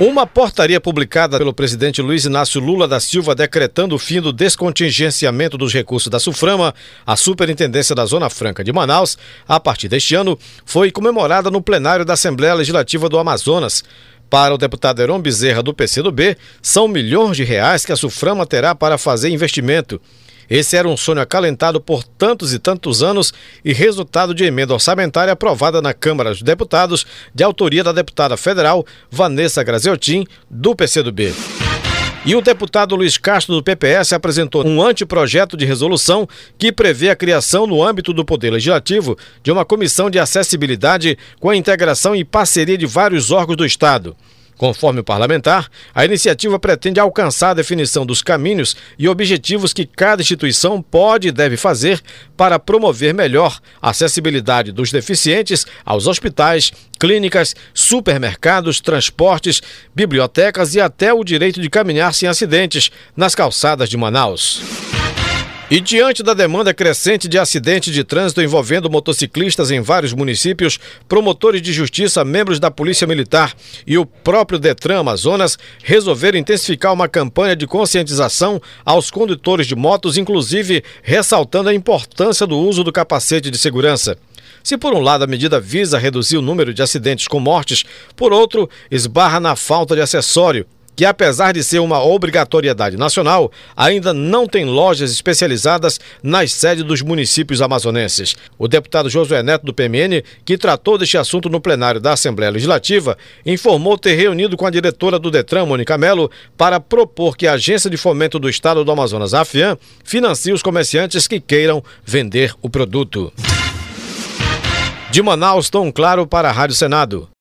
Uma portaria publicada pelo presidente Luiz Inácio Lula da Silva decretando o fim do descontingenciamento dos recursos da SUFRAMA, a Superintendência da Zona Franca de Manaus, a partir deste ano, foi comemorada no plenário da Assembleia Legislativa do Amazonas. Para o deputado Heron Bezerra, do PCdoB, são milhões de reais que a SUFRAMA terá para fazer investimento. Esse era um sonho acalentado por tantos e tantos anos e resultado de emenda orçamentária aprovada na Câmara dos Deputados, de autoria da deputada federal Vanessa Graziotin, do PCdoB. E o deputado Luiz Castro, do PPS, apresentou um anteprojeto de resolução que prevê a criação, no âmbito do Poder Legislativo, de uma comissão de acessibilidade com a integração e parceria de vários órgãos do Estado. Conforme o parlamentar, a iniciativa pretende alcançar a definição dos caminhos e objetivos que cada instituição pode e deve fazer para promover melhor a acessibilidade dos deficientes aos hospitais, clínicas, supermercados, transportes, bibliotecas e até o direito de caminhar sem acidentes nas calçadas de Manaus. E diante da demanda crescente de acidentes de trânsito envolvendo motociclistas em vários municípios, promotores de justiça, membros da Polícia Militar e o próprio Detran Amazonas resolveram intensificar uma campanha de conscientização aos condutores de motos, inclusive ressaltando a importância do uso do capacete de segurança. Se por um lado a medida visa reduzir o número de acidentes com mortes, por outro, esbarra na falta de acessório, que apesar de ser uma obrigatoriedade nacional, ainda não tem lojas especializadas nas sedes dos municípios amazonenses. O deputado Josué Neto, do PMN, que tratou deste assunto no plenário da Assembleia Legislativa, informou ter reunido com a diretora do Detran, Mônica Mello, para propor que a Agência de Fomento do Estado do Amazonas, a AFIAM, financie os comerciantes que queiram vender o produto. De Manaus, Tom Claro para a Rádio Senado.